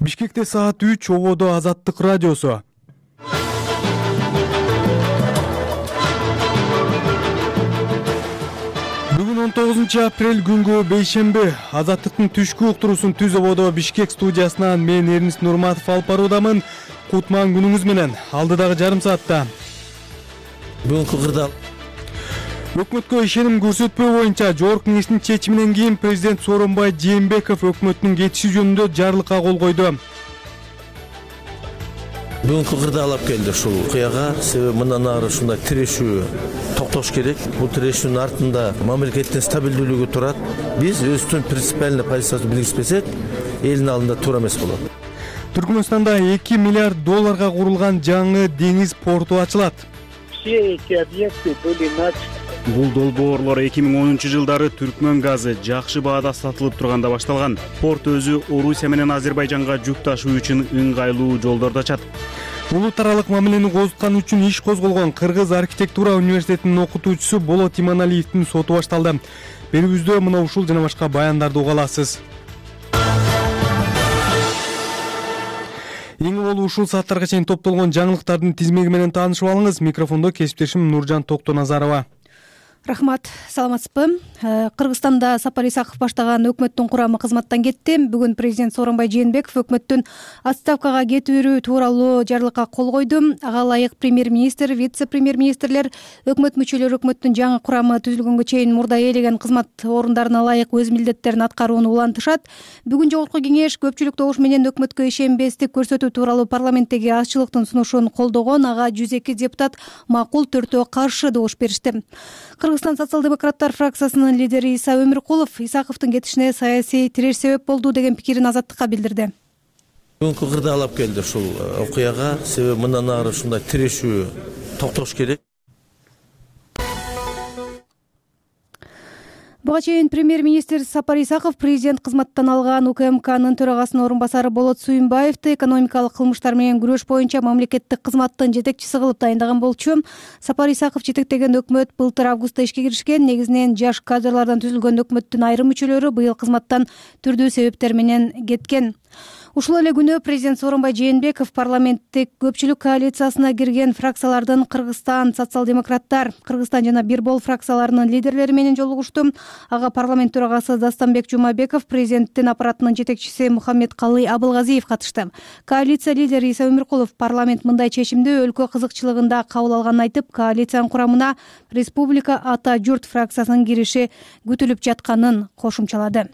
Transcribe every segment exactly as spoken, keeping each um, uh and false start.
Бишкекте саат үч, ободо Азаттык радиосу. Бүгүн он тогузунчу апрель күнгө бейшемби. Азаттыктын түшкү уктуруусун түз ободо Бишкек студиясынан мен Эрнис Нурматов алып баруудамын. Кутман күнүңүз менен. Алдыдагы жарым саатта. Бүгүнкү кырдаал Өкмөткө ишеним көрсөтпөө боюнча жогорку кеңештин чечиминен кийин президент Сооронбай Жээнбеков өкмөттүн кетиши жөнүндө жарлыкка кол койду. Бүгүнкү кырдаал алып келди ушул окуяга. Себеби мындан ары ушундай тирешүү токтош керек. Бул тирешүүнүн артында мамлекеттин стабилдүүлүгү турат. Биз өзүбүздүн принципиальный позицияны билгизбесек, элдин алдында туура эмес болот. Түркмөнстанда эки миллиард долларга курулган жаңы деңиз порту ачылат. Все эти объекты были начаты. Бул долбоорлор эки миң онунчу жылдары Түркмөн газы жакшы баада сатылып турганда башталган. Порт өзү Орусия менен Азербайжанга жүк ташуу үчүн ыңгайлуу жолдорду ачат. Улут аралык мамилени козуткан үчүн иш козголгон Кыргыз архитектура университетинин окутуучусу Болот Иманалиевдин соту башталды. Берүүбүздө мына ушул жана башка баяндарды уга аласыз. Эң болуу ушул сааттарга чейин топтолгон жаңылыктардын тизмеги менен таанышып алыңыз. Микрофондо кесиптешим Нуржан Токтоназарова. Рахмат, саламатсызбы? Кыргызстанда Сапар Исаков баштаган өкмөттүн курамы кызматтан кетти. Бүгүн президент Сооронбай Жээнбеков өкмөттүн отставкага кетүүрү тууралуу жарлыкка кол койду. Ага ылайык премьер-министр, вице-премьер-министрлер, өкмөт мүчөлөрү өкмөттүн жаңы курамы түзүлгөнгө чейин мурда ээлеген кызмат орундарына ылайык өз милдеттерин аткарууну улантышат. Бүгүн жогорку кеңеш көпчүлүк добуш менен өкмөткө ишенбестик көрсөтүү тууралуу парламенттеги азчылыктын сунушун колдогон. Ага жүз эки депутат макул, төртөө каршы добуш беришти. Кыргызстан социал-демократтар фракциясынын лидери Иса Өмүркулов Исаковдун кетишине саясий тиреш себеп болду деген пикирин Азаттыкка билдирди. Бүгүнкү кырдаал алып келди ушул окуяга. Себеби мындан ары ушундай тирешүү токтош керек. Буга чейин премьер-министр Сапар Исаков президент кызматтан алган УКМКнын төрагасынын орун басары Болот Суюнбаевди экономикалык кылмыштар менен күрөш боюнча мамлекеттик кызматтын жетекчиси кылып дайындаган болчу. Сапар Исаков жетектеген өкмөт былтыр августта ишке киришкен. Негизинен жаш кадрлардан түзүлгөн өкмөттүн айрым мүчөлөрү быйыл кызматтан түрдүү себептер менен кеткен. Ушул эле күнү президент Сооронбай Жээнбеков парламенттик көпчүлүк коалициясына кирген фракциялардын Кыргызстан социал-демократтар, Кыргызстан жана Бирбол фракцияларынын лидерлери менен жолугушту. Ага парламент төрагасы Дастанбек Жумабеков, президенттин аппаратынын жетекчиси Мухаммедкалый Абылгазиев катышты. Коалиция лидери Иса Өмүркулов парламент мындай чечимди өлкө кызыкчылыгында кабыл алганын айтып, коалициянын курамына Республика Ата журт фракциясынын кириши күтүлүп жатканын кошумчалады.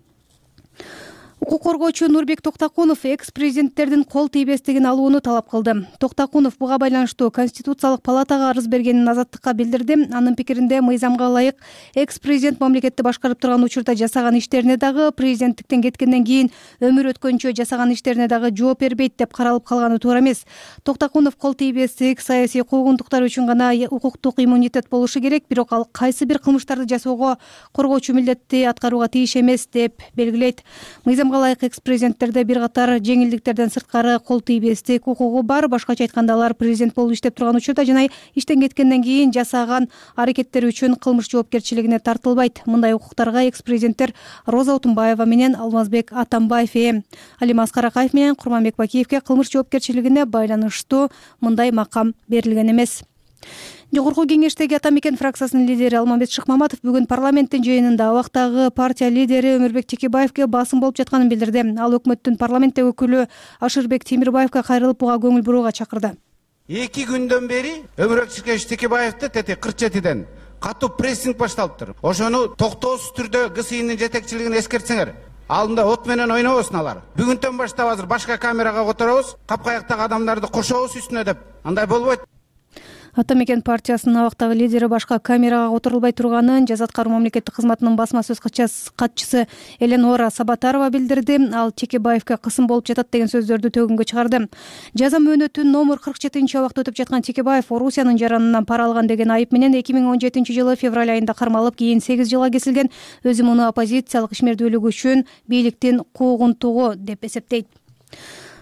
Укук коргоочу Нурбек Токтакунов экс-президенттердин кол тийбестигин алууну талап кылды. Токтакунов буга байланыштуу Конституциялык палатага арыз бергенин Азаттыкка билдирди. Анын пикиринде мыйзамга ылайык экс-президент мамлекетти башкарып турган учурда жасаган иштерине дагы, президенттиктен кеткенден кийин өмүр өткөнчө жасаган иштерине дагы жооп бербейт деп каралып калганы туура эмес. Токтакунов кол тийбестик саясий куугунтуктар үчүн гана укуктук иммунитет болушу керек, бирок ал кайсы бир кылмыштарды жасоого коргоочу милдетти аткарууга тийиш эмес деп белгилейт. Мыйзам ылайык экс-президенттерде бир катар жеңилдиктерден сырткары кол тийбестик укугу бар. Башкача айтканда алар президент болуп иштеп турган учурда жана иштен кеткенден кийин жасаган аракеттери үчүн кылмыш жоопкерчилигине тартылбайт. Мындай укуктарга экс-президенттер Роза Отунбаева менен Алмазбек Атамбаев ээ. Алим Аскаракаев менен Курманбек Бакиевке кылмыш жоопкерчилигине байланыштуу мындай макам берилген эмес. Жогорку кеңештеги Ата Мекен фракциясынын лидери Алмамбет Шыкмаматов бүгүн парламенттин жыйынында убактагы партия лидери Өмүрбек Текебаевге басым болуп жатканын билдирди. Ал өкмөттүн парламенттеги өкүлү Ашырбек Темирбаевга кайрылып буга көңүл бурууга чакырды. Эки күндөн бери Өмүрбек Текебаевди тети кырк жетиден катуу прессинг башталыптыр. Ошону токтоосуз түрдө ГСИнин жетекчилигин эскертсеңер. Алдында от менен ойнобосун алар. Бүгүндөн баштап азыр башка камерага которобуз, капкаяктагы адамдарды кошобуз үстүнө деп. Андай болбойт. Ата Мекен партиясынын абактагы лидери башка камерага отурулбай турганын Жаза аткаруу мамлекеттик кызматынын басма сөз катчысы Эленора Сабатарова билдирди. Ал Текебаевге кысым болуп жатат деген сөздөрдү төгүнгө чыгарды. Жаза мөөнөтүн номер кырк жетинчи абакта өтүп жаткан Текебаев Орусиянын жаранынан пара алган деген айып менен эки миң он жетинчи жылы февраль айында кармалып, кийин сегиз жылга кесилген. Өзү муну оппозициялык ишмердүүлүгү үчүн бийликтин куугунтугу деп эсептейт.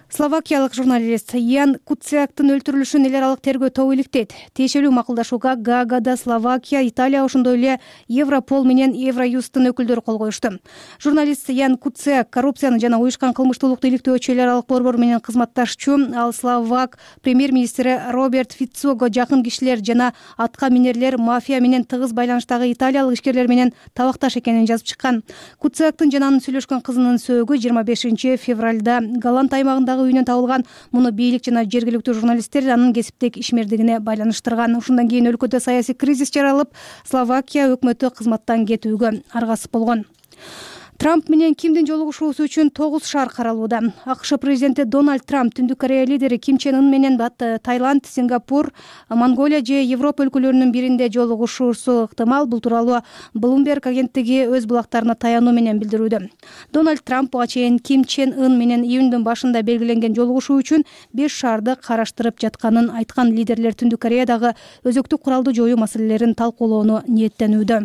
Словакиялык журналист Ян Куцяктын өлтүрүлүшүн эл аралык тергөө тобу иликтейт. Тиешелүү макулдашууга Гаагада Словакия, Италия ошондой эле Европол менен Евроюсттун өкүлдөрү кол коюшту. Журналист Ян Куцяк коррупцияны жана уюшкан кылмыштуулукту иликтөөчү эл аралык борбор менен кызматташчу. Ал словак премьер-министри Роберт Фицого жакын кишилер жана атка минерлер мафия менен тыгыз байланыштагы италиялык ишкерлер менен табакташ экенин жазып чыккан. Куцяктын жана анын сүйлөшкөн кызынын сөөгү жыйырма бешинчи февралда Голланд аймагындагы үйүнөн табылган. Муну бийлик жана жергиликтүү журналисттер анын кесиптик ишмердигине байланыштырган. Ошондон кийин өлкөдө саясий кризис жаралып, Словакия өкмөтү кызматтан кетүүгө аргасыз болгон. Трамп менен Кимдин жолугушуусу үчүн тогуз шаар каралууда. АКШ президенти Дональд Трамп Түндүк Корея лидери Ким Чен Ын менен Таиланд, Сингапур, Монголия же Европа өлкөлөрүнүн биринде жолугушуусу ыктымал. Бул тууралуу Bloomberg агенттиги өз булактарына таянуу менен билдирүүдө. Дональд Трамп буга чейин Ким Чен Ын менен июндун башында белгиленген жолугушуу үчүн беш шаарды караштырып жатканын айткан. Лидерлер Түндүк Кореядагы өзөктүк куралды жоюу маселелерин талкуулоону ниеттенүүдө.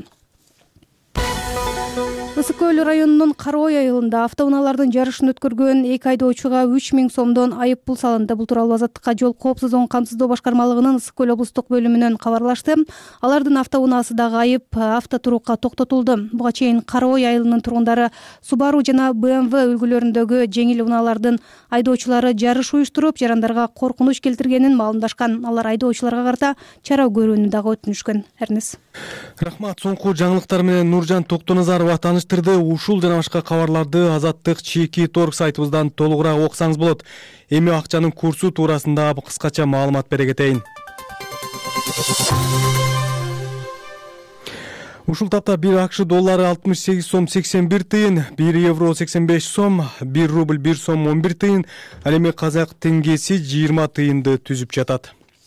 Ысык көл районунун Карой айылында автоунаалардын жарышын өткөргөн эки айдоочуга үч миң сомдон айып пул салынды. Бул тууралуу Азаттыкка жол коопсуздугун камсыздоо башкармалыгынын Ысык көл облустук бөлүмүнөн кабарлашты. Алардын автоунаасы дагы айып автотурукка токтотулду. Буга чейин Карой айылынын тургундары Subaru жана бэ эм вэ үлгүлөрүндөгү жеңил унаалардын айдоочулары жарыш уюштуруп, жарандарга коркунуч келтиргенин маалымдашкан. Алар айдоочуларга карата чара көрүүнү дагы өтүнүшкөн. Эрнис. Рахмат. Соңку жаңылыктар менен Нуржан Токтоназарова таныштырды. Ушул жана башка кабарларды Азаттык чеки торг сайтыбыздан толугураак окусаңыз болот. Эми акчанын курсу туурасында кыскача маалымат бере кетейин. Ушул тапта бир АКШ доллары алтымыш сегиз сом сексен бир тыйын, бир евро сексен беш сом, бир рубль бир сом он бир тыйын, ал эми казак теңгеси жыйырма тыйынды түзүп жатат.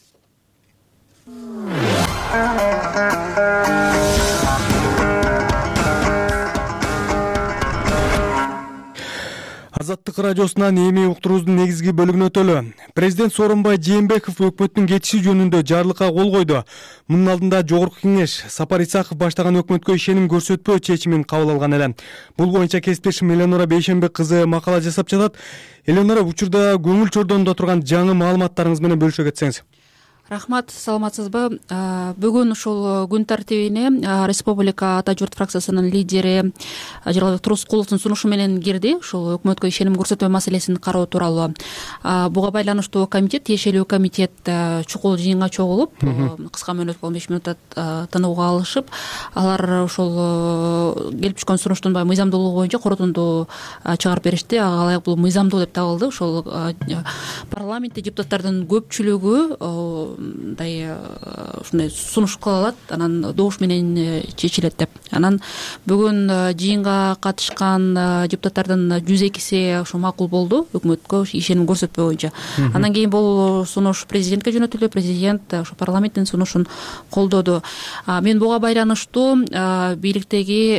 Азаттык радиосунан эми уктуруубуздун негизги бөлүгүнө өтөлү. Президент Сооронбай Жээнбеков өкмөттүн кетиши жөнүндө жарлыкка кол койду. Мунун алдында Жогорку Кеңеш Сапар Исаков баштаган өкмөткө ишеним көрсөтпөө чечимин кабыл алган эле. Бул боюнча кесиптешим Элеонора Бейшембек кызы макала жасап жатат. Элеонора, учурда көңүл чордонунда турган жаңы маалыматтарыңыз менен бөлүшө кетсеңиз. Рахмат, саламатсызбы? Бүгүн ушул күн тартибине Республика Ата журт фракциясынын лидери Жыргалбек Турускуловдун сунушу менен кирди. Ушул өкмөткө ишеним көрсөтмө маселесин кароо тууралуу. Буга байланыштуу комитет, тиешелүү комитет чукул жыйынга чогулуп, кыска мөөнөткө он беш мүнөттө тынууга алышып, алар ушул келип түшкөн сунуштун баягы мыйзамдуулугу боюнча корутунду чыгарып беришти. Ага ылайык бул мыйзамдуу деп табылды. Ушул парламентте депутаттардын көпчүлүгү мындай ушундай сунуш кыла алат, анан добуш менен чечилет деп. Анан бүгүн жыйынга катышкан депутаттардын жүз экиси ошо макул болду өкмөткө ишеним көрсөтпөө боюнча. Андан кийин бул сунуш президентке жөнөтүлдү. Президент ошо парламенттин сунушун колдоду. Мен буга байланыштуу бийликтеги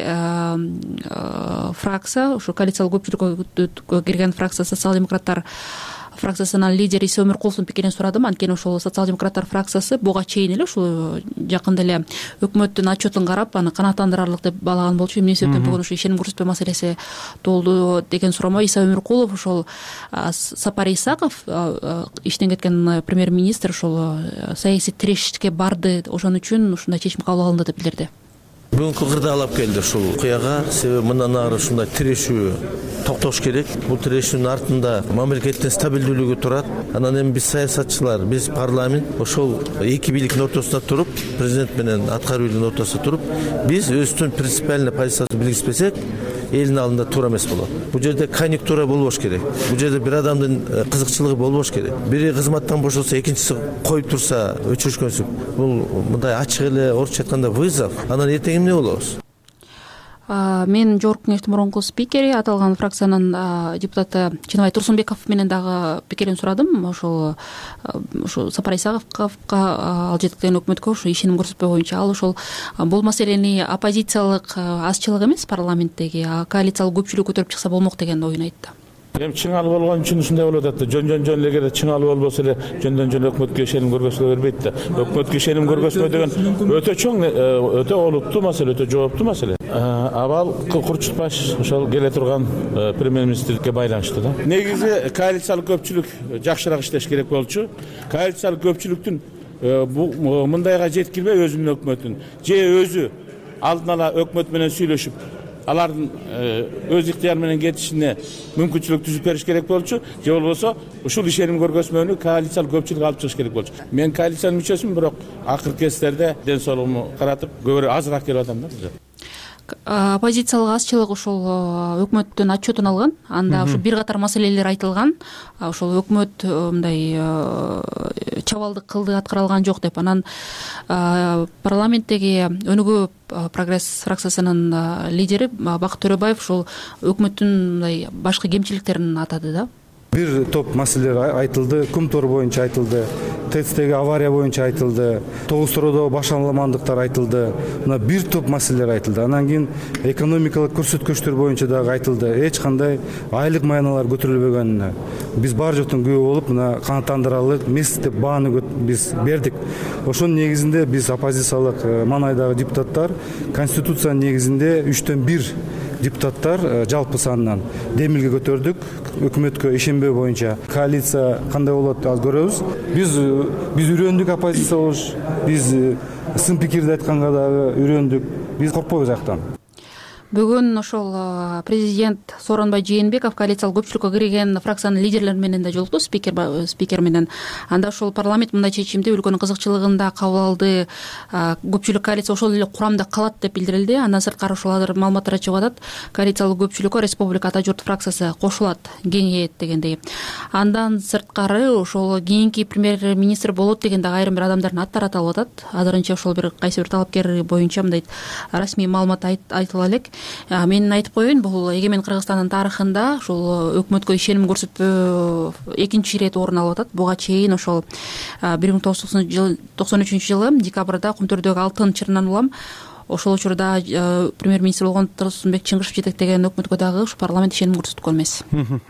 фракция, ошо коалициялык көпчүлүккө кирген фракция социал-демократтар фракциясынын лидери Иса Өмүркуловдун пикирин сурадым. Анткени ошол социал-демократтар фракциясы буга чейин эле ушул жакында эле өкмөттүн отчетун карап, аны канааттандырарлык деп баалаган болчу. Эмне себептен бүгүн ушул ишеним көрсөтпөө маселеси тууралуу деген суромо Иса Өмүркулов, ошол Сапар Исаков, иштен кеткен премьер-министр, ошол саясий тирешке барды. Ошон үчүн ушундай чечим кабыл алынды деп билдирди. Бүгүнкү кырдаалап келди ушул окуяга. Себеби мындан ары ушундай тирешүү токтош керек. Бул тирешүүнүн артында мамлекеттин стабилдүүлүгү турат. Анан эми биз саясатчылар, биз парламент ошол эки бийликтин ортосунда туруп, президент менен аткаруу бийлигинин ортосунда туруп, биз өзүбүздүн принципиальный позицияны билгизбесек, элдин алдында туура эмес болот. Бул жерде конъюнктура болбош керек. Бул жерде бир адамдын кызыкчылыгы болбош керек. Бири кызматтан бошолсо, экинчиси коюп турса, өчүрүшкөнсүп. Бул мындай ачык эле орусча айтканда вызов. Анан эртең эмне болобуз? Мен Жогорку Кеңештин мурунку спикери, аталган фракциянын депутаты Чыныбай Турсунбеков менен дагы пикирин сурадым. Ошол ошо Сапар Исаковго ал жеткизген өкмөткө ошо ишеним көрсөтпөө боюнча ал ошол бул маселени оппозициялык азчылык эмес парламенттеги, а коалициялык көпчүлүк көтөрүп чыкса болмок деген оюн айтты. эми чыңалып болгон үчүн ушундай болуп атат да. Жөн жөн жөн эле эгер чыңалып болбосо эле жөндөн жөн өкмөткө ишеним көргөзгө бербейт да. Өкмөткө ишеним көргөзмө деген өтө чоң, өтө олуттуу маселе, өтө жооптуу маселе. Абал Курчутбаш ошол келе турган премьер-министрликке байланыштуу да. Негизи коалициялык көпчүлүк жакшыраак иштеш керек болчу. Коалициялык көпчүлүктүн мындайга жеткирбей өзүнүн өкмөтүн же өзү алдын ала өкмөт менен сүйлөшүп алардын өз ыктыяры менен кетишине мүмкүнчүлүк түзүп бериш керек болчу, же болбосо ушул ишеним көргөзмөнү коалициялык көпчүлүк алып чыгыш керек болчу. Мен коалициянын мүчөсүмүн, бирок акыркы кездерде ден соолугумду каратып көбүрөөк азыраак келип атам да. Оппозициялык азчылык ошол өкмөттүн отчетун алган, анда ошо бир катар маселелер айтылган. Ошол өкмөт мындай чабалдык кылды, аткара алган жок деп. Анан парламенттеги Өнүгүү прогресс фракциясынын лидери Бакыт Төрөбаев ошол өкмөттүн мындай башкы кемчиликтерин атады да. Бир топ маселелер айтылды, Кумтор боюнча айтылды, ТЭЦтеги авария боюнча айтылды, Тогуз Тородо башаламандыктар айтылды. Мына бир топ маселелер айтылды. Анан кийин экономикалык көрсөткүчтөр боюнча дагы айтылды. Эч кандай айлык майналар көтөрүлбөгөнүнө биз бар жоктун күбө болуп, мына канааттандыралы эмес деп бааны биз бердик. Ошонун негизинде биз оппозициялык маңайдагы депутаттар конституциянын негизинде үчтөн бир депутаттар жалпы санынан демилге көтөрдүк. Өкмөткө ишенбөө боюнча коалиция кандай болот аз көрөбүз. Биз биз үйрөндүк оппозиция болуш, биз сын пикирди айтканга дагы үйрөндүк. Биз коркпойбуз аяктан. Бүгүн ошол президент Сооронбай Жээнбеков коалициялык көпчүлүккө кирген фракциянын лидерлери менен да жолукту, спикер спикер менен. Анда ошол парламент мындай чечимди өлкөнүн кызыкчылыгында кабыл алды. Көпчүлүк коалиция ошол эле курамда калат деп билдирилди. Андан сырткары ошол маалыматтар чыгып атат. Коалициялык көпчүлүккө Республика Ата журт фракциясы кошулат, кеңейет дегендей. Андан сырткары ошол кийинки премьер-министр болот деген дагы айрым бир адамдардын аттары аталып атат. Азырынча ошол бир кайсы бир талапкер боюнча мындай расмий маалымат айтыла элек. Мен айтып коеюн, бул эгемен Кыргызстандын тарыхында ошол өкмөткө ишеним көрсөтпөө экинчи ирет орун алып атат. Буга чейин ошол бир миң тогуз жүз токсон үчүнчү жылы декабрда Кумтөрдөгү алтын чырынан улам ошол учурда премьер-министр болгон Турсунбек Чыңгышев жетектеген өкмөткө дагы ушу парламент ишеним көрсөткөн эмес.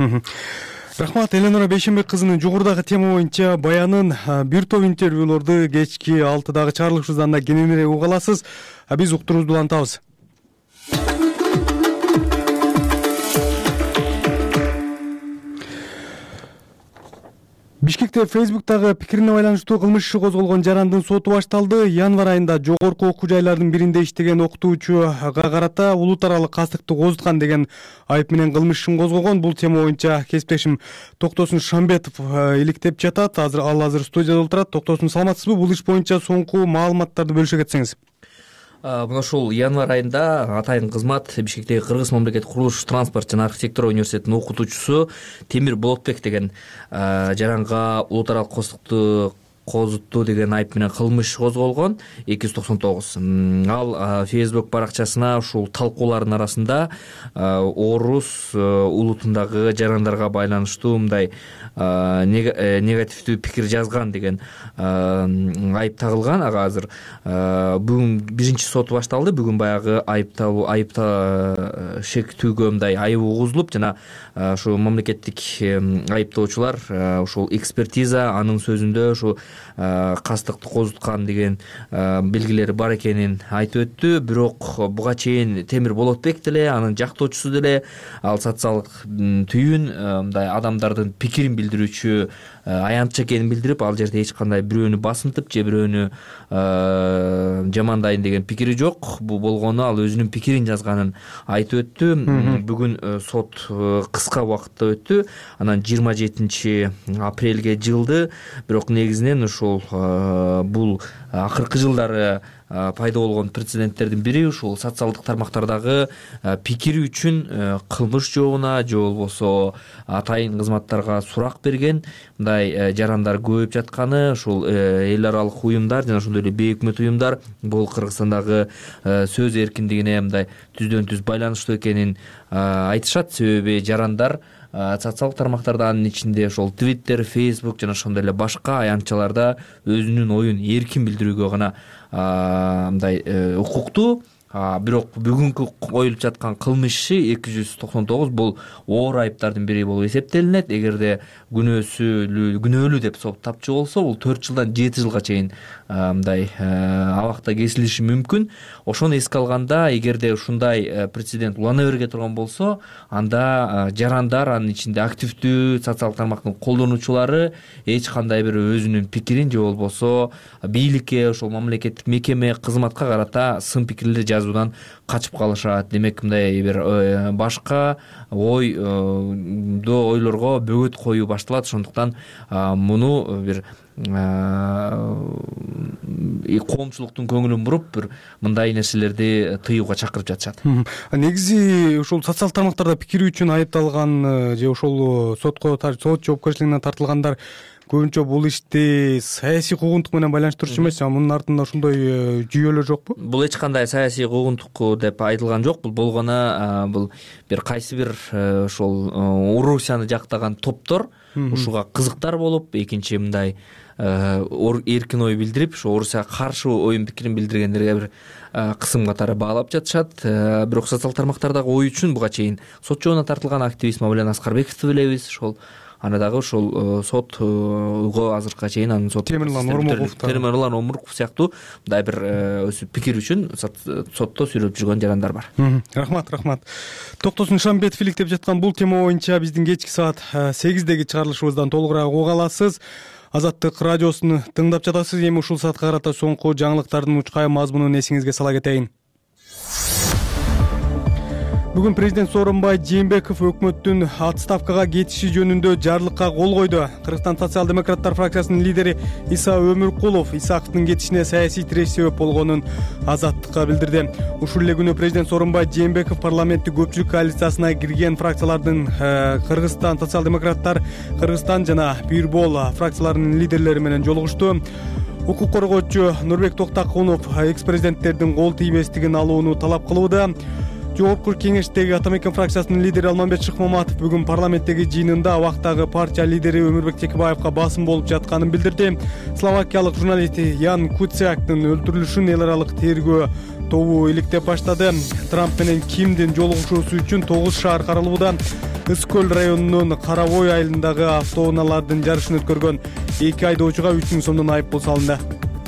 Рахмат, Эленора Бейшенбек кызынын жогорудагы тема боюнча баянын бир топ интервьюлорду кечки алтыдагы чыгарылышыбыздан да кененирээк уга аласыз. Биз уктуруубузду улантабыз. Бишкекте Фейсбуктагы пикирине байланыштуу кылмыш иши козголгон жарандын соту башталды. Январь айында жогорку окуу жайлардын биринде иштеген окутуучуга карата улут аралык кастыкты козуткан деген айып менен кылмыш ишин козгогон. Бул тема боюнча кесиптешим Токтосун Шамбетов иликтеп жатат. Азыр ал азыр студияда отурат. Токтосун, саламатсызбы? Бул иш боюнча соңку маалыматтарды бөлүшө кетсеңиз. Мына ушул январь айында атайын кызмат Бишкектеги Кыргыз мамлекеттик курулуш, транспорт жана архитектура университетинин окутуучусу Темир Болотбек деген жаранга улут аралык костукту козутту деген айып менен кылмыш козголгон. эки жүз токсон тогуз. Ал Facebook баракчасына ушул талкуулардын арасында орус улутундагы жарандарга байланыштуу мындай негативдүү пикир жазган деген айып тагылган. Ага азыр бүгүн биринчи сот башталды. Бүгүн баягы айыпталуу айыпта шектүүгө мындай айып угузулуп, жана ушу мамлекеттик айыптоочулар ушул экспертиза анын сөзүндө ушу кастыкты козуткан деген белгилери бар экенин айтып өттү. Бирок буга чейин Темир Болотбек деле, анын жактоочусу деле ал социалдык түйүн мындай адамдардын пикирин билдирүүчү аянтчы экенин билдирип, ал жерде эч кандай бирөөнү басынтып же бирөөнү жамандайын деген пикири жок. Бул болгону ал өзүнүн пикирин жазганын айтып өттү. Бүгүн сот кыска убакытта өттү. Анан жыйырма жетинчи апрелге жылды. Бирок негизинен ушул бул акыркы жылдары пайда болгон прецеденттердин бири ушул социалдык тармактардагы пикири үчүн кылмыш жообуна же болбосо атайын кызматтарга сурак берген мындай жарандар көбөйүп жатканы. Ушул эл аралык уюмдар жана ошондой эле бейөкмөт уюмдар бул Кыргызстандагы сөз эркиндигине мындай түздөн түз байланыштуу экенин айтышат. Себеби жарандар социалдык тармактарда, анын ичинде ошол Twitter, Facebook жана ошондой эле башка аянтчаларда өзүнүн оюн эркин билдирүүгө гана мындай укуктуу. бирок бүгүнкү коюлуп жаткан кылмыш иши эки жүз токсон тогуз бул оор айыптардын бири болуп эсептелинет. Эгерде күнөөсү күнөөлүү деп тапчу болсо, бул төрт жылдан жети жылга чейин мындай абакта кесилиши мүмкүн. Ошону эске алганда, эгерде ушундай прецедент улана берге турган болсо, анда жарандар, анын ичинде активдүү социалдык тармактын колдонуучулары эч кандай бир өзүнүн пикирин же болбосо бийликке, ошол мамлекеттик мекеме, кызматка карата сын пикирлер жазуудан качып калышат. Демек, мындай бир башка ойдо ойлорго бөгөт коюу башталат. Ошондуктан муну бир коомчулуктун көңүлүн буруп, бир мындай нерселерди тыюуга чакырып жатышат. Негизи ошол социалдык тармактарда пикири үчүн айыпталган же ошол сотко сот жоопкерчилигине тартылгандар көбүнчө бул ишти саясий куугунтук менен байланыштырчу эмес, мунун артында ошондой жүйөлөр жокпу? Бул эч кандай саясий куугунтук деп айтылган жок. Бул болгону бул бир кайсы бир ошол Орусияны жактаган топтор ушуга кызыктар болуп, экинчи мындай эркин ой билдирип, ошо Орусияга каршы оюн пикирин билдиргендерге бир кысым катары баалап жатышат. Бирок социалдык тармактардагы ой үчүн буга чейин сот жообуна тартылган активист Мавлен Аскарбековду билебиз. Ошол аны дагы ошол сотго азыркыга чейин анын сот Темирлан Ормуков Темирлан Ормуков сыяктуу мындай бир өз пикир үчүн сотто сүйлөп жүргөн жарандар бар. Рахмат, рахмат. Токтосун Шамбетов иликтеп жаткан бул тема боюнча биздин кечки саат сегиздеги чыгарылышыбыздан толугураак уга аласыз. Азаттык радиосун тыңдап жатасыз. Эми ушул саатка карата соңку жаңылыктардын учкай мазмунун эсиңизге сала кетейин. Бүгүн президент Сооронбай Жээнбеков өкмөттүн отставкага кетиши жөнүндө жарлыкка кол койду. Кыргызстан социал-демократтар фракциясынын лидери Иса Өмүркулов Исаковдун кетишине саясий тиреш себеп болгонун Азаттыкка билдирди. Ушул эле күнү президент Сооронбай Жээнбеков парламенттик көпчүлүк коалициясына кирген фракциялардын Кыргызстан социал-демократтар, Кыргызстан жана Бирбол фракцияларынын лидерлери менен жолугушту. Укук коргоочу Нурбек Токтакунов экс-президенттердин кол тийбестигин алууну талап кылууда. Жоопкер кеңештеги Атамекен фракциясынын лидери Алмамбет Шыкмаматов бүгүн парламенттеги жыйынында абактагы партия лидери Өмүрбек Текебаевга басым болуп жатканын билдирди. Словакиялык журналист Ян Куцяктын өлтүрүлүшүн эл аралык тергөө тобу иликтеп баштады. Трамп менен Кимдин жолугушуусу үчүн тогуз шаар каралууда. Ыскөл районунун Каравой айылындагы автоунаалардын жарышын өткөргөн эки айдоочуга үч миң сомдон айыппул салынды.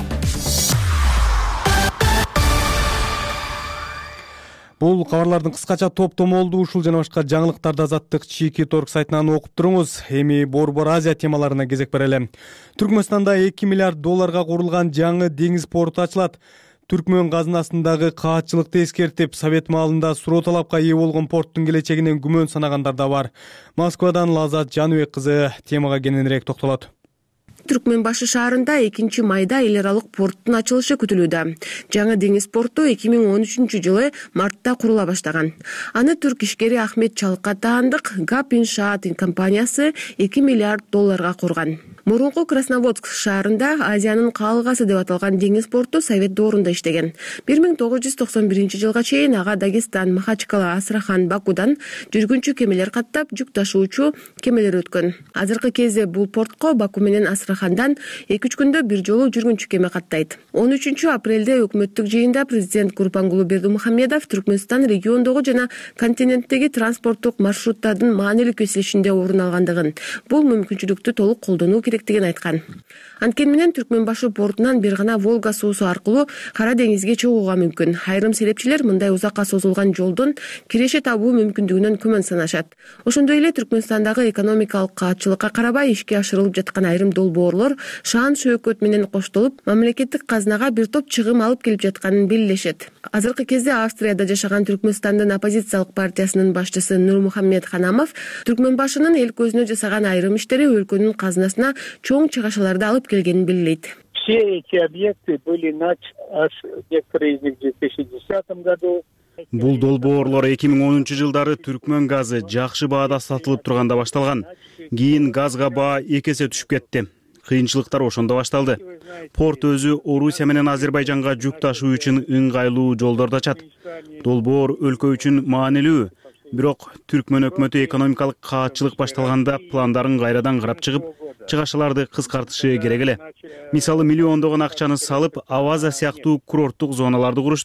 Бул кабарлардын кыскача топтомолду ушул жана башка жаңылыктарды Азаттык Чийки Торг сайтынан окуп туруңуз. Эми Борбор Азия темаларына кезек берели. Түркмөнстанда эки миллиард долларга курулган жаңы деңиз порту ачылат. Түркмөн казынасындагы каатчылыкты эскертип, Совет маалында суроо талапка ээ болгон порттун келечегинен күмөн санагандар да бар. Москвадан Лазат Жаныбек кызы темага кененирээк токтолот. Түркмөнбашы шаарында экинчи майда эл аралык порттун ачылышы күтүлүүдө. Жаңы деңиз порту эки миң он үчүнчү жылы мартта курула баштаган. Аны түрк ишкери Ахмет Чалкатаандык ГАП иншаат компаниясы эки миллиард долларга курган. Мурунку Красноводск шаарында Азиянын каалгасы деп аталган деңиз порту Совет доорунда иштеген. бир миң тогуз жүз токсон биринчи жылга чейин ага Дагестан, Махачкала, Астрахан, Бакудан жүргүнчү кемелер каттап, жүк ташуучу кемелер өткөн. Азыркы кезде бул портко Баку менен Астрахандан эки үч күндө бир жолу жүргүнчү кеме каттайт. он үчүнчү апрелде өкмөттүк жыйында президент Гурбангулы Бердимухамедов Түркмөнстан региондогу жана континенттеги транспорттук маршруттардын маанилүү кесилишинде орун алгандыгын, бул мүмкүнчүлүктү толук колдонуу керектигин айткан. Анткени менен Түркмөнбашы портунан бир гана Волга суусу аркылуу Кара деңизге чыгууга мүмкүн. Айрым серепчилер мындай узакка созулган жолдон киреше табуу мүмкүндүгүнөн күмөн санашат. Ошондой эле Түркмөнстандагы экономикалык каатчылыкка карабай ишке ашырылып жаткан айрым долбоорлор шаан шөөкөт менен коштолуп, мамлекеттик казынага бир топ чыгым алып келип жатканын белгилешет. Азыркы кезде Австрияда жашаган Түркмөнстандын оппозициялык партиясынын башчысы Нурмухаммед Ханамов Түркмөнбашынын эл көзүнө жасаган айрым иштери өлкөнүн казынасына чоң чыгашаларды алып келгенин белгилейт. Все эти объекты были начаты, некоторые из них в две тысячи десятом году. Бул долбоорлор эки миң онунчу жылдары Түркмөн газы жакшы баада сатылып турганда башталган. Кийин газга баа эки эсе түшүп кетти. Кыйынчылыктар ошондо башталды. Порт өзү Орусия менен Азербайжанга жүк ташуу үчүн ыңгайлуу жолдорду ачат. Долбоор өлкө үчүн маанилүү. Бирок Түркмөн өкмөтү экономикалык каатчылык башталганда пландарын кайрадан карап чыгып, чыгашаларды кыскартышы керек эле. Мисалы миллиондогон акчаны салып, Аваза сыяктуу курорттук зоналарды курушту.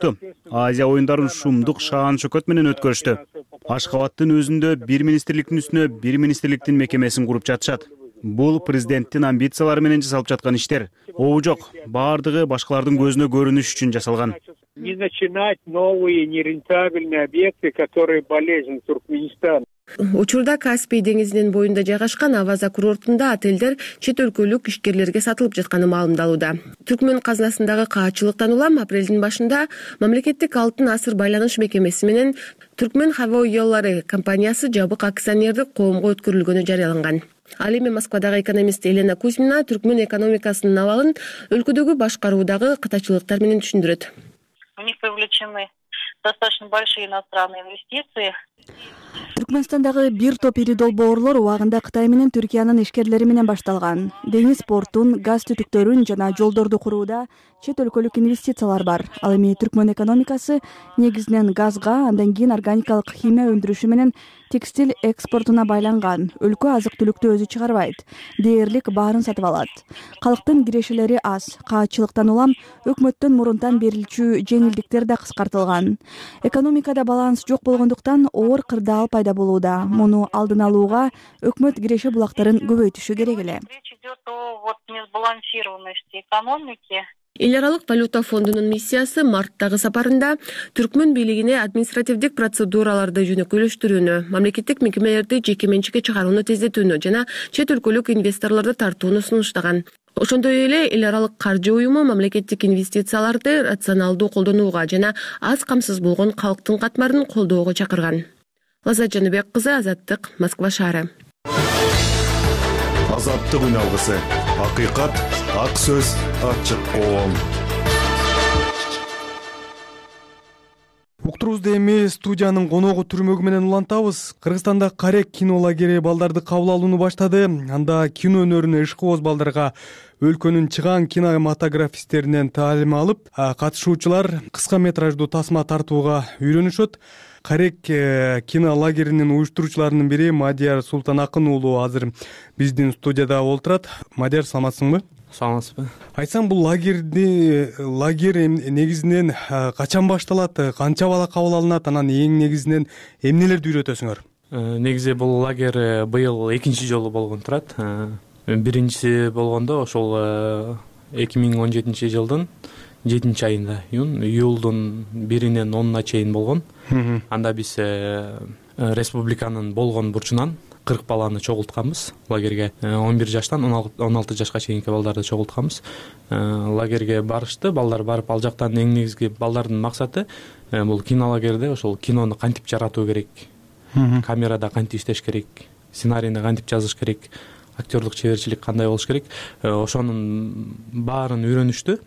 Азия оюндарын шумдук шаан шөкөт менен өткөрүштү. Ашкабадтын өзүндө бир министрликтин үстүнө бир министрликтин мекемесин куруп жатышат. Бул президенттин амбициялары менен жасалып жаткан иштер. Обу жок, баардыгы башкалардын көзүнө көрүнүш үчүн жасалган. Не начинать новые нерентабельные объекты, которые болезнь Туркменистана. Учурда Каспий деңизинин боюнда жайгашкан Аваза курортунда отелдер чет өлкөлүк ишкерлерге сатылып жатканы маалымдалууда. Түркмөн казынасындагы каачылыктан улам апрелдин башында мамлекеттик алтын асыр байланыш мекемеси менен Түркмөн Havo Yollары компаниясы жабык акционердик коомго өткөрүлгөнү жарыяланган. Ал эми Москвадагы экономист Елена Кузьмина түркмөн экономикасынын абалын өлкөдөгү башкаруудагы кытачылыктар менен түшүндүрөт. У них привлечены достаточно большие иностранные инвестиции. Түркмөнстандагы бир топ ири долбоорлор убагында Кытай менен Түркиянын ишкерлери менен башталган. Деңиз портун, газ түтүктөрүн жана жолдорду курууда чет өлкөлүк инвестициялар бар. Ал эми түркмөн экономикасы негизинен газга, андан кийин органикалык химия өндүрүшү менен текстиль экспортуна байланган. Өлкө азык-түлүктү өзү чыгарбайт. Дээрлик баарын сатып алат. Калктын кирешелери аз. Каачылыктан улам өкмөттөн мурунтан берилчү жеңилдиктер да кыскартылган. Экономикада баланс жок болгондуктан оор кырдаал пайда болууда. Муну алдын алууга өкмөт киреше булактарын көбөйтүшү керек эле. Речь идет о вот несбалансированности экономики. Эл аралык валюта фондунун миссиясы марттагы сапарында түркмөн бийлигине административдик процедураларды жөнөкөйлөштүрүүнү, мамлекеттик мекемелерди жеке менчикке чыгарууну тездетүүнү жана чет өлкөлүк инвесторлорду тартууну сунуштаган. Ошондой эле эл аралык каржы уюму мамлекеттик инвестицияларды рационалдуу колдонууга жана аз камсыз болгон калктын катмарын колдоого чакырган. Лаззат Жаныбек кызы, Азаттык, Москва шаары. Азаттык үналгысы. Акыйкат, ак сөз, ачык коом. Уктурубузду эми студиянын коногу түрмөгү менен улантабыз. Кыргызстанда Карек кино лагери балдарды кабыл алууну баштады. Анда кино өнөрүнө ишкыбоз балдарга өлкөнүн чыгаан кинематографисттеринен таалим алып, катышуучулар кыска метраждуу тасма тартууга үйрөнүшөт. Карек кино лагеринин уюштуруучуларынын бири Мадияр Султанакын уулу азыр биздин студияда олтурат. Мадияр, саламатсыңбы? Саламатсызбы. Айтсаң, бул лагерди лагерь негизинен качан башталат, канча бала кабыл алынат, анан эң негизинен эмнелерди үйрөтөсүңөр? Негизи бул лагерь быйыл экинчи жолу болгон турат. Биринчиси болгондо ошол эки миң он жетинчи жылдын жетинчи айында, июлдун биринен онуна чейин болгон. Анда биз республиканын болгон бурчунан кырк баланы чогултканбыз лагерге. он бир жаштан он алты жашка чейинки балдарды чогултканбыз. Лагерге барышты, балдар барып, ал жактан эң негизги балдардын максаты бул кинолагерде ошол кинону кантип жаратуу керек, камерада кантип иштеш керек, сценарийни кантип жазыш керек, актерлук чеберчилик кандай болуш керек, ошонун баарын үйрөнүштү.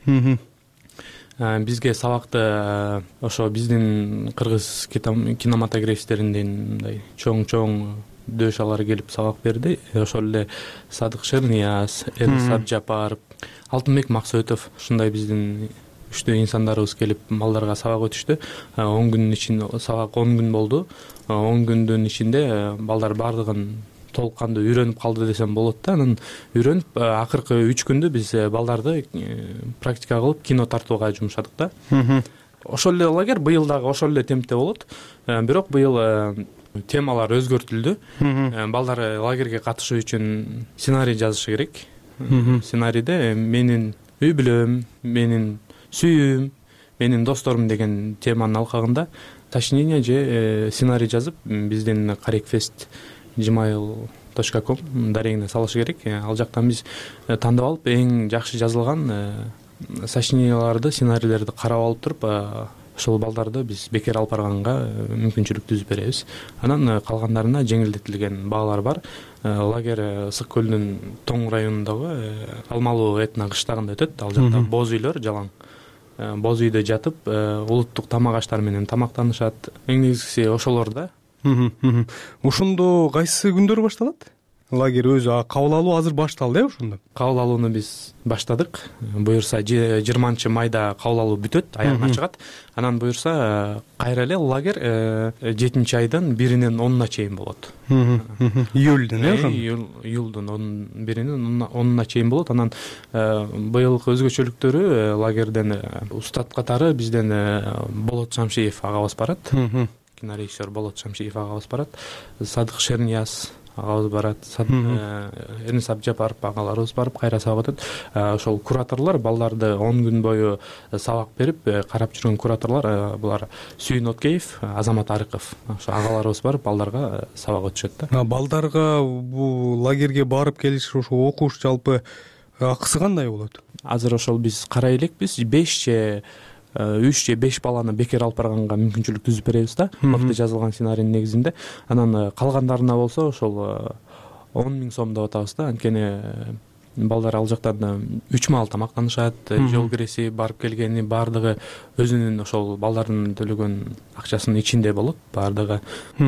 Бизге сабакты ошо биздин кыргыз кинематографисттеринин мындай чоң-чоң дөшалары келип сабак берди. Ошол эле Садык Шернияз, Эрис Абжапаров, Алтынбек Максөтов, ушундай биздин күчтүү инсандарыбыз келип балдарга сабак өтүштү. он күнүн ичинде сабак он күн болду. он күндүн ичинде балдар баардыгын толук кандуу үйрөнүп калды десем болот да. Анан үйрөнүп акыркы үч күндү биз балдарды практика кылып кино тартууга жумшадык да. Ошол эле лагерь быйыл дагы ошол эле темпте болот. Бирок быйыл темалар өзгөртүлдү. Балдар лагерге катышуу үчүн сценарий жазышы керек. Сценарийде менин үй бүлөм, менин сүйүүм, менин досторум деген теманын алкагында сочинение же сценарий жазып биздин карекфест gmail точка ком дарегине салышы керек. Ал жактан биз тандап алып эң жакшы жазылган сочиненияларды, сценарийлерди карап алып туруп, ошол балдарды биз бекер алып барганга мүмкүнчүлүк түзүп беребиз. Анан калгандарына жеңилдетилген баалар бар. Лагерь Ысык көлүнүн Тоң районундагы Алмалуу этно кыштагында өтөт. Ал жакта боз үйлөр жалаң. Боз үйдө жатып, улуттук тамак аштар менен тамактанышат. Эң негизгиси ошолор да. Ошондо кайсы күндөрү башталат? лагерь өзү кабыл алуу азыр башталды э ошондо? Кабыл алууну биз баштадык. Буюрса жыйырманчы майда кабыл алуу бүтөт, аягына чыгат. Анан буюрса кайра эле лагерь жетинчи айдын биринен онуна чейин болот. Июлдун э ошондо? Июлдун биринен онуна чейин болот. Анан быйылкы өзгөчөлүктөрү лагерден устат катары бизден Болот Шамшиев агабыз барат. Кинорежиссер Болот Шамшиев агабыз барат. Садык Шернияз агабыз барат. Эрнис Абжапаров агаларыбыз барып кайра сабак өтөт. Ошол кураторлор балдарды он күн бою сабак берип карап жүргөн кураторлор булар Сүйүн Откеев, Азамат Арыков. Ошо агаларыбыз барып балдарга сабак өтүшөт да. Балдарга бул лагерге барып келиш, ошо окуш жалпы акысы кандай болот? Азыр ошол биз карай элекпиз. беш же үч же беш баланы бекер алып барганга мүмкүнчүлүк түзүп беребиз да. Мыкты жазылган сценарийдин негизинде. Анан калгандарына болсо ошол он миң сом деп атабыз да. Анткени балдар ал жактан үч маал тамактанышат, жол киреси, барып келгени баардыгы өзүнүн ошол балдардын төлөгөн акчасынын ичинде болот баардыгы.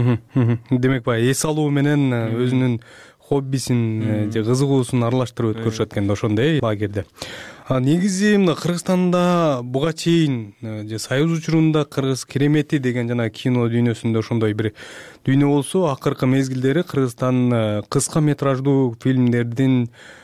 Демек баягы эс алуу менен өзүнүн хоббисин же кызыгуусун аралаштырып өткөрүшөт экен да ошондо э лагерде. Негизи мына Кыргызстанда буга чейин же Союз учурунда Кыргыз керемети деген жана кино дүйнөсүндө ошондой бир дүйнө болсо, акыркы мезгилдери Кыргызстан кыска метраждуу фильмдердин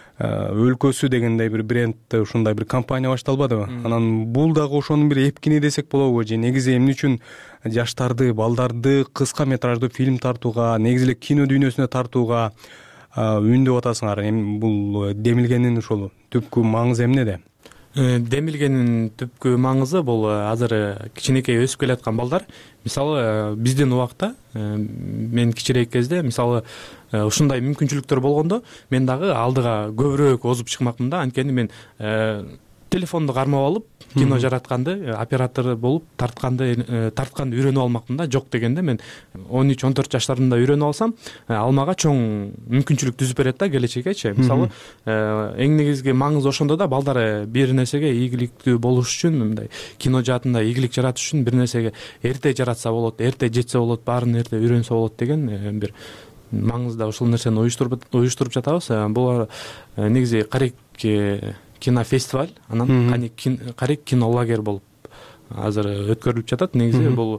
өлкөсү дегендей бир бренд, ушундай бир компания башталбадыбы? Анан бул дагы ошонун бир эпкини десек болобу? Же негизи эмне үчүн жаштарды, балдарды кыска метраждуу фильм тартууга, негизи эле кино дүйнөсүнө тартууга үндөп атасыңар? Эми бул демилгенин ошол түпкү маңызы эмнеде? Демилгенин түпкү маңызы бул азыр кичинекей өсүп келаткан балдар. Мисалы биздин убакта, мен кичирээк кезде, мисалы ушундай мүмкүнчүлүктөр болгондо, мен дагы алдыга көбүрөөк озуп чыкмакмын да. Анткени мен телефонду кармап алып, кино жаратканды, оператор болуп тартканды тартканды үйрөнүп алмакмын да. Жок дегенде мен он үч он төрт жаштарымда үйрөнүп алсам, ал мага чоң мүмкүнчүлүк түзүп берет да келечекечи. Мисалы, эң негизги маңызы ошондо да, балдар бир нерсеге ийгиликтүү болуш үчүн, мындай кино жаатында ийгилик жаратыш үчүн бир нерсеге эрте жаратса болот, эрте жетсе болот, баарын эрте үйрөнсө болот деген бир маңызда ошол нерсени уюштуруп уюштуруп жатабыз. Бул негизи Карек кинофестиваль, анан Карек кино лагерь болуп азыр өткөрүлүп жатат. Негизи бул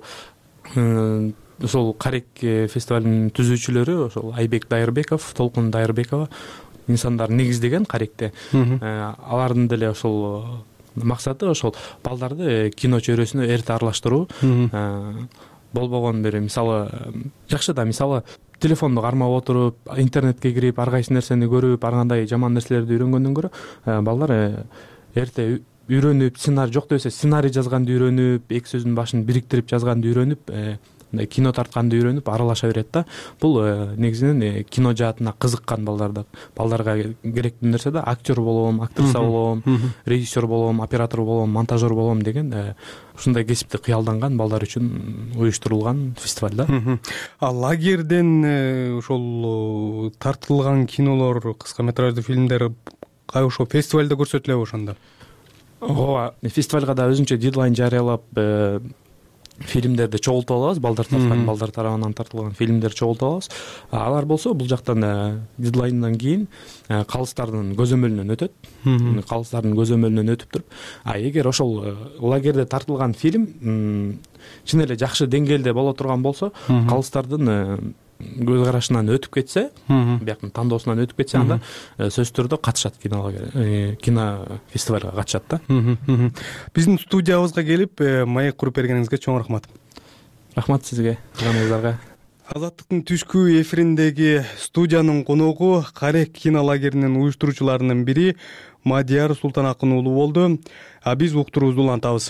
ошол Карек фестивалдын түзүүчүлөрү ошол Айбек Дайырбеков, Толкун Дайырбекова инсандар негиздеген Каректе. Алардын деле ошол максаты ошол балдарды кино чөйрөсүнө эрте аралаштыруу. Болбогон бир мисалы жакшы да, мисалы телефонду кармап отуруп, интернетке кирип, ар кайсы нерсени көрүп, ар кандай жаман нерселерди үйрөнгөндөн көрө, балдар эрте үйрөнүп, сценарий жок десе сценарий жазганды үйрөнүп, эки сөздүн башын бириктирип жазганды үйрөнүп, мындай кино тартканды үйрөнүп аралаша берет да. Бул негизинен кино жаатына кызыккан балдарда. Балдарга керектүү нерсе да, актер болом, актриса болом, режиссер болом, оператор болом, монтажер болом деген ушундай кесипти кыялданган балдар үчүн уюштурулган фестиваль да. А лагерден ошол тартылган кинолор, кыска метраждуу фильмдер кай ошол фестивалда көрсөтүлөбү ошондо? Ооба, фестивалга да өзүнчө дедлайн жарыялап фильмдерди чогултуп алабыз, балдар тарткан, балдар тарабынан тартылган фильмдерди чогултуп алабыз. Алар болсо бул жактан дедлайндан кийин калыстардын көзөмөлүнөн өтөт. Калыстардын көзөмөлүнөн өтүп туруп, а эгер ошол лагерде тартылган фильм чын эле жакшы деңгээлде боло турган болсо, калыстардын көз карашынан өтүп кетсе, бияктын тандоосунан өтүп кетсе, анда сөзсүз түрдө катышат кино фестивалга катышат да. Биздин студиябызга келип маек куруп бергениңизге чоң рахмат. Рахмат сизге, каналыңыздарга. Азаттыктын түшкү эфириндеги студиянын коногу Карек кино лагеринин уюштуруучуларынын бири Мадияр Султанакын уулу болду. А биз уктуруубузду улантабыз.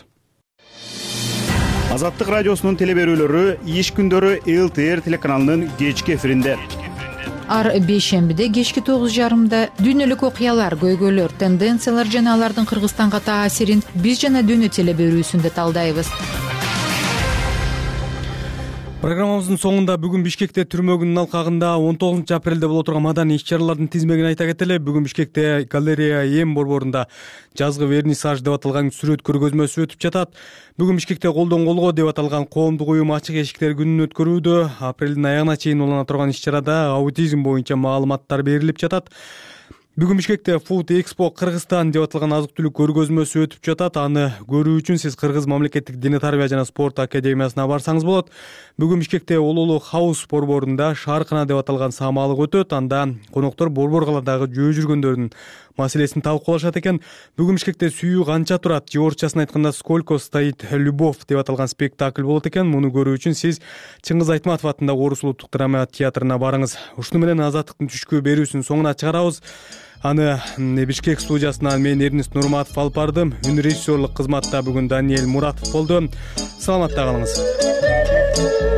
Азаттык радиосунун телеберүүлөрү иш күндөрү эл тэ эр телеканалынын кечки эфиринде. Ар бейшембиде кечки тогуз жарымда дүйнөлүк окуялар, көйгөйлөр, тенденциялар жана алардын Кыргызстанга таасирин биз жана дүйнө телеберүүсүндө талдайбыз. Программабыздын соңунда бүгүн Бишкекте түрмө күнүнүн алкагында он тогузунчу апрелде боло турган маданий иш-чаралардын тизмегин айта кетели. Бүгүн Бишкекте галерея Эм борборунда жазгы вернисаж деп аталган сүрөт көргөзмөсү өтүп жатат. Бүгүн Бишкекте колдон колго деп аталган коомдук уюм ачык эшиктер күнүн өткөрүүдө. Апрелдин аягына чейин улана турган иш-чарада аутизм боюнча маалыматтар берилип жатат. Бүгүн Бишкекте Food Expo Кыргызстан деп аталган азык-түлүк көргөзмөсү өтүп жатат. Аны көрүү үчүн сиз Кыргыз мамлекеттик дене тарбия жана спорт академиясына барсаңыз болот. Бүгүн Бишкекте Улуулук Хаус борборунда шааркана деп аталган саамалык өтөт. Анда коноктор борбор каладагы жөө жүргөндөрдүн маселесин талкуулашат экен. Бүгүн Бишкекте Сүйүү канча турат же орусчасын айтканда Сколько стоит любовь деп аталган спектакль болот экен. Муну көрүү үчүн сиз Чыңгыз Айтматов атындагы Орус улуттук драма театрына барыңыз. Ушуну менен Азаттыктын түшкү берүүсүнүн соңуна чыгарабыз. Аны Бишкек студиясынан мен Эрнест Нурматов алып бардым. Үн режиссерлук кызматта бүгүн Даниэль Муратов болду. Саламатта калыңыз.